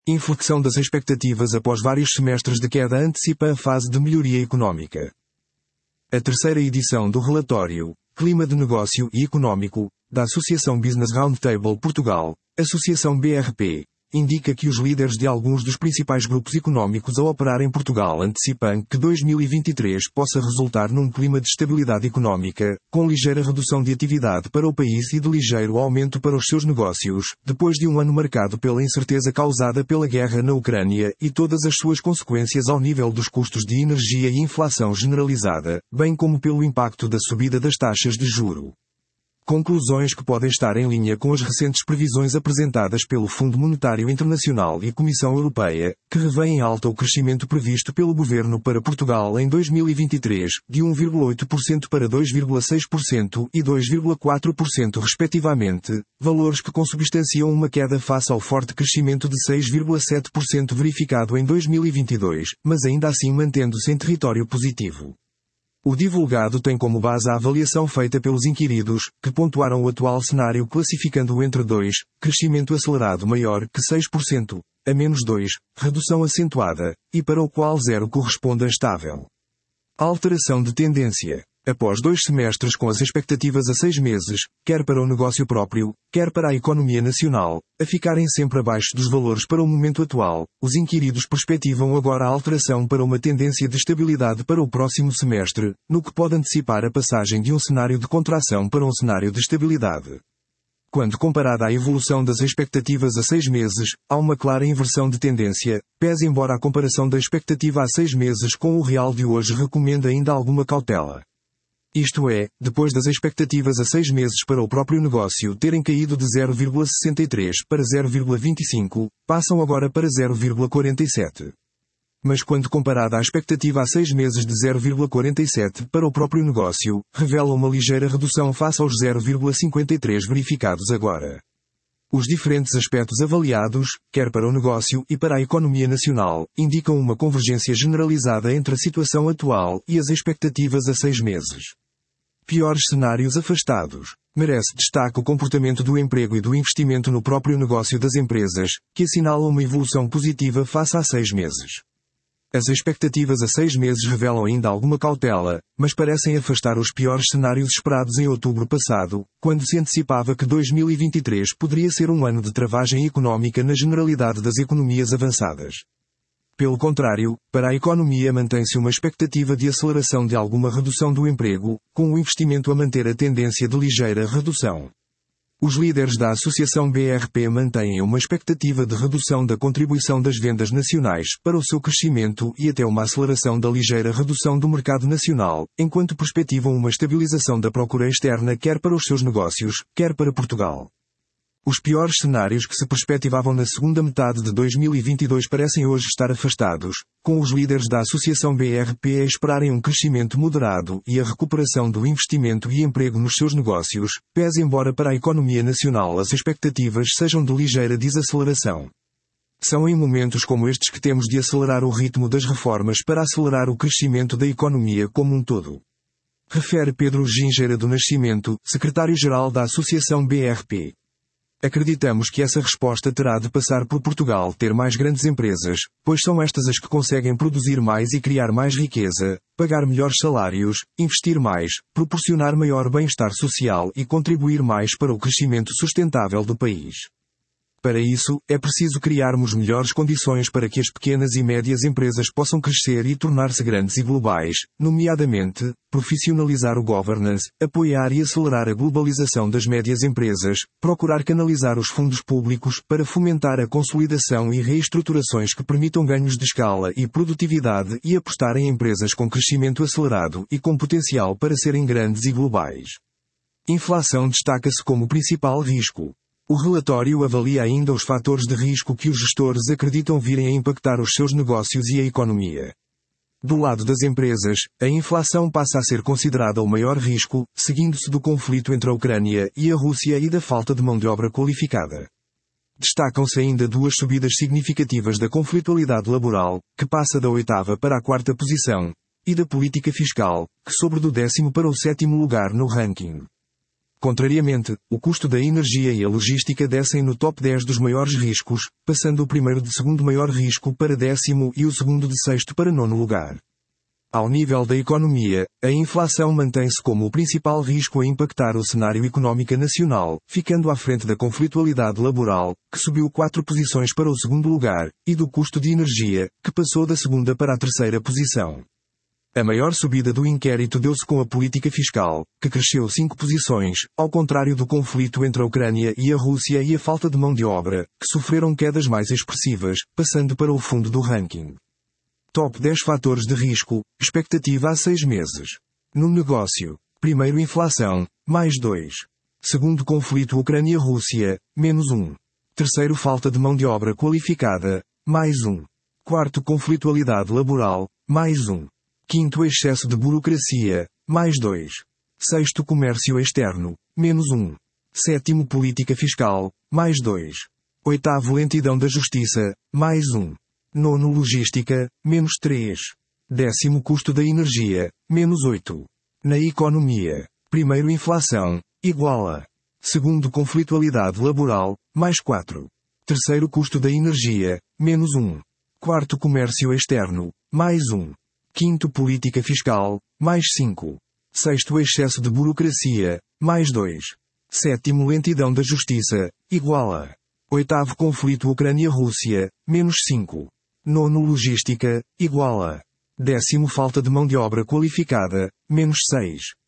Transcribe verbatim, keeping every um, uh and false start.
Inflexão das expectativas após vários semestres de queda antecipa a fase de melhoria económica. A terceira edição do relatório Clima de Negócio e Económico, da Associação Business Roundtable Portugal, Associação B R P, indica que os líderes de alguns dos principais grupos económicos a operar em Portugal antecipam que dois mil e vinte e três possa resultar num clima de estabilidade económica, com ligeira redução de atividade para o país e de ligeiro aumento para os seus negócios, depois de um ano marcado pela incerteza causada pela guerra na Ucrânia e todas as suas consequências ao nível dos custos de energia e inflação generalizada, bem como pelo impacto da subida das taxas de juro. Conclusões que podem estar em linha com as recentes previsões apresentadas pelo Fundo Monetário Internacional e a Comissão Europeia, que revêem em alta o crescimento previsto pelo Governo para Portugal em dois mil e vinte e três, de um vírgula oito por cento para dois vírgula seis por cento e dois vírgula quatro por cento respectivamente, valores que consubstanciam uma queda face ao forte crescimento de seis vírgula sete por cento verificado em dois mil e vinte e dois, mas ainda assim mantendo-se em território positivo. O divulgado tem como base a avaliação feita pelos inquiridos, que pontuaram o atual cenário classificando-o entre dois, crescimento acelerado maior que seis por cento, a menos dois, redução acentuada, e para o qual zero corresponde a estável. Alteração de tendência. Após dois semestres com as expectativas a seis meses, quer para o negócio próprio, quer para a economia nacional, a ficarem sempre abaixo dos valores para o momento atual, os inquiridos perspectivam agora a alteração para uma tendência de estabilidade para o próximo semestre, no que pode antecipar a passagem de um cenário de contração para um cenário de estabilidade. Quando comparada à evolução das expectativas a seis meses, há uma clara inversão de tendência, pese embora a comparação da expectativa a seis meses com o real de hoje recomenda ainda alguma cautela. Isto é, depois das expectativas a seis meses para o próprio negócio terem caído de zero vírgula sessenta e três para zero vírgula vinte e cinco, passam agora para zero vírgula quarenta e sete. Mas quando comparada à expectativa a seis meses de zero vírgula quarenta e sete para o próprio negócio, revela uma ligeira redução face aos zero vírgula cinquenta e três verificados agora. Os diferentes aspectos avaliados, quer para o negócio e para a economia nacional, indicam uma convergência generalizada entre a situação atual e as expectativas a seis meses. Piores cenários afastados. Merece destaque o comportamento do emprego e do investimento no próprio negócio das empresas, que assinalam uma evolução positiva face a seis meses. As expectativas a seis meses revelam ainda alguma cautela, mas parecem afastar os piores cenários esperados em outubro passado, quando se antecipava que dois mil e vinte e três poderia ser um ano de travagem económica na generalidade das economias avançadas. Pelo contrário, para a economia mantém-se uma expectativa de aceleração de alguma redução do emprego, com o investimento a manter a tendência de ligeira redução. Os líderes da Associação B R P mantêm uma expectativa de redução da contribuição das vendas nacionais para o seu crescimento e até uma aceleração da ligeira redução do mercado nacional, enquanto perspectivam uma estabilização da procura externa quer para os seus negócios, quer para Portugal. Os piores cenários que se perspectivavam na segunda metade de dois mil e vinte e dois parecem hoje estar afastados, com os líderes da Associação B R P a esperarem um crescimento moderado e a recuperação do investimento e emprego nos seus negócios, pese embora para a economia nacional as expectativas sejam de ligeira desaceleração. São em momentos como estes que temos de acelerar o ritmo das reformas para acelerar o crescimento da economia como um todo. Refere Pedro Gingeira do Nascimento, secretário-geral da Associação B R P. Acreditamos que essa resposta terá de passar por Portugal ter mais grandes empresas, pois são estas as que conseguem produzir mais e criar mais riqueza, pagar melhores salários, investir mais, proporcionar maior bem-estar social e contribuir mais para o crescimento sustentável do país. Para isso, é preciso criarmos melhores condições para que as pequenas e médias empresas possam crescer e tornar-se grandes e globais, nomeadamente, profissionalizar o governance, apoiar e acelerar a globalização das médias empresas, procurar canalizar os fundos públicos para fomentar a consolidação e reestruturações que permitam ganhos de escala e produtividade e apostar em empresas com crescimento acelerado e com potencial para serem grandes e globais. Inflação destaca-se como principal risco. O relatório avalia ainda os fatores de risco que os gestores acreditam virem a impactar os seus negócios e a economia. Do lado das empresas, a inflação passa a ser considerada o maior risco, seguindo-se do conflito entre a Ucrânia e a Rússia e da falta de mão de obra qualificada. Destacam-se ainda duas subidas significativas da conflitualidade laboral, que passa da oitava para a quarta posição, e da política fiscal, que sobe do décimo para o sétimo lugar no ranking. Contrariamente, o custo da energia e a logística descem no top dez dos maiores riscos, passando o primeiro de segundo maior risco para décimo e o segundo de sexto para nono lugar. Ao nível da economia, a inflação mantém-se como o principal risco a impactar o cenário económico nacional, ficando à frente da conflitualidade laboral, que subiu quatro posições para o segundo lugar, e do custo de energia, que passou da segunda para a terceira posição. A maior subida do inquérito deu-se com a política fiscal, que cresceu cinco posições, ao contrário do conflito entre a Ucrânia e a Rússia e a falta de mão de obra, que sofreram quedas mais expressivas, passando para o fundo do ranking. Top dez fatores de risco, expectativa há seis meses. No negócio. Primeiro inflação, mais dois. Segundo conflito Ucrânia-Rússia, menos um. Terceiro falta de mão de obra qualificada, mais um. Quarto conflitualidade laboral, mais um. Quinto excesso de burocracia, mais dois. Sexto comércio externo, menos um. Sétimo política fiscal, mais dois. Oitavo lentidão da justiça, mais um. Nono logística, menos três. Décimo custo da energia, menos oito. Na economia. Primeiro inflação, igual a. Segundo conflitualidade laboral, mais quatro. Terceiro custo da energia, menos um. Quarto comércio externo, mais um. Quinto política fiscal, mais cinco. Sexto excesso de burocracia, mais dois. Sétimo lentidão da justiça, igual a. Oitavo conflito Ucrânia-Rússia, menos cinco. Nono logística, igual a. Décimo falta de mão de obra qualificada, menos seis.